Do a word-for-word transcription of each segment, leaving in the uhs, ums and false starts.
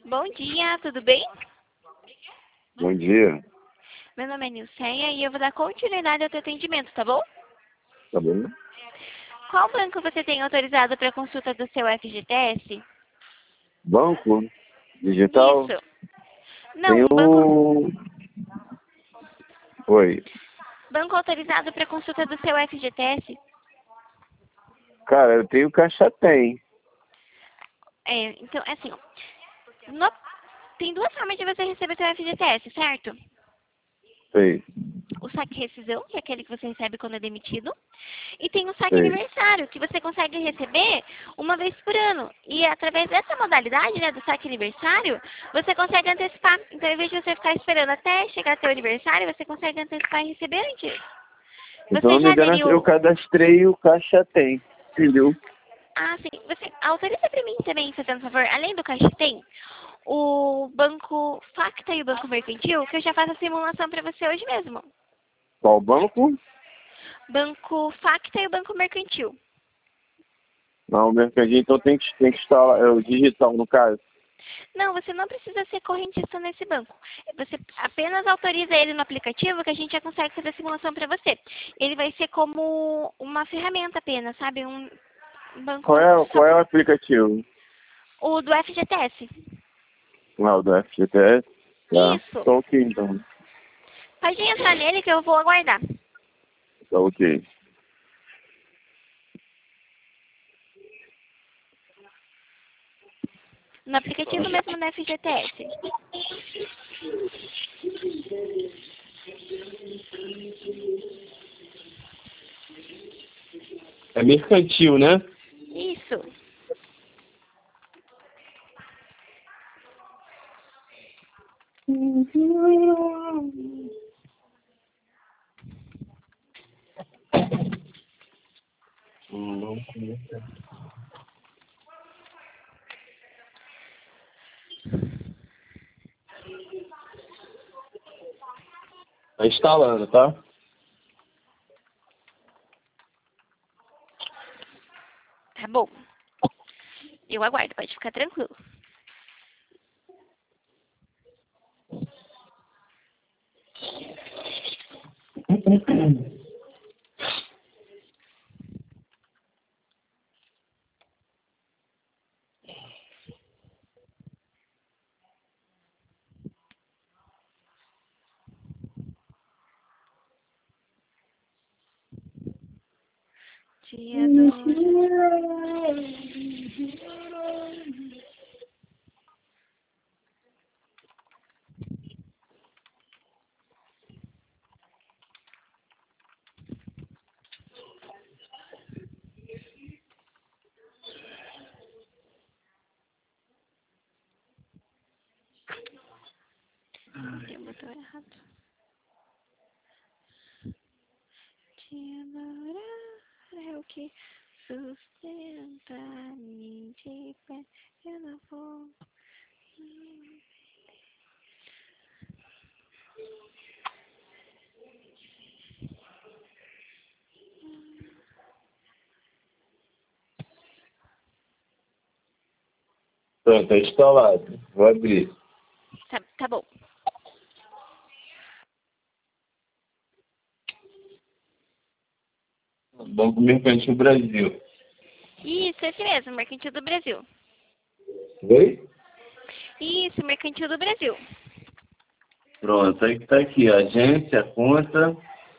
Bom dia, tudo bem? Bom dia. Meu nome é Nilceia e eu vou dar continuidade ao teu atendimento, tá bom? Tá bom? Qual banco você tem autorizado para consulta do seu F G T S? Banco digital? Isso. Tem Não, banco, o... Oi. banco autorizado para consulta do seu F G T S? Cara, eu tenho Caixa Tem. É, então, é assim, ó. No- tem duas formas de você receber seu F G T S, certo? Sei, O saque rescisão, que é aquele que você recebe quando é demitido, e tem o saque sei. aniversário, que você consegue receber uma vez por ano. E através dessa modalidade, né, do saque aniversário, você consegue antecipar. Então, em vez de você ficar esperando até chegar teu aniversário, você consegue antecipar e receber antes. Então, Você não me já engano, eu aderiu? cadastrei o Caixa Tem. Entendeu? Ah, sim. Você autoriza para mim também, fazendo favor, além do Caixa Tem, o Banco Facta e o Banco Mercantil, que eu já faço a simulação para você hoje mesmo. Qual banco? Banco Facta e o Banco Mercantil. Não, o mercadinho, então tem que, tem que instalar, é o digital, no caso. Não, você não precisa ser correntista nesse banco. Você apenas autoriza ele no aplicativo que a gente já consegue fazer a simulação para você. Ele vai ser como uma ferramenta apenas, sabe? Um Qual banco é, só. qual é o aplicativo? O do F G T S. Ah, o do F G T S? Tá. Isso. Tá ok, então. Pode entrar nele que eu vou aguardar. Tá ok. No aplicativo mesmo no F G T S. É mercantil, né? Isso. Não, tá instalando, tá? Tá bom. Eu aguardo, pode ficar tranquilo. Dia do... Tem um botão errado. Dia do... É o que sustenta mim de pé. Eu não vou... Pronto, tá instalado. Vou abrir. Tá, tá bom. Banco Mercantil Brasil. Isso, esse mesmo, Mercantil do Brasil. Oi? Isso, Mercantil do Brasil. Pronto, aí que tá aqui, agência, conta.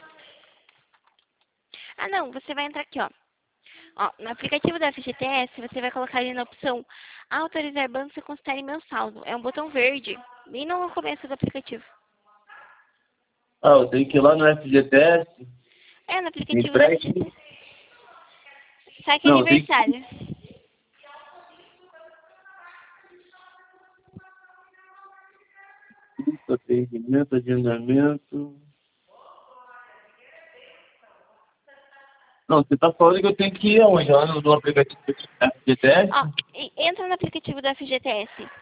Ah, não, você vai entrar aqui, ó. Ó, no aplicativo da F G T S, você vai colocar ali na opção autorizar banco e consultar meu saldo. É um botão verde, bem no começo do aplicativo. Ah, eu tenho que ir lá no F G T S. É, no aplicativo da Empréstimo. F G T S. Saque Não, tem que... aniversário. Atendimento, agendamento. Não, você tá falando que eu tenho que ir aonde? Lá no, no aplicativo do F G T S? Ó, e- entra no aplicativo da F G T S.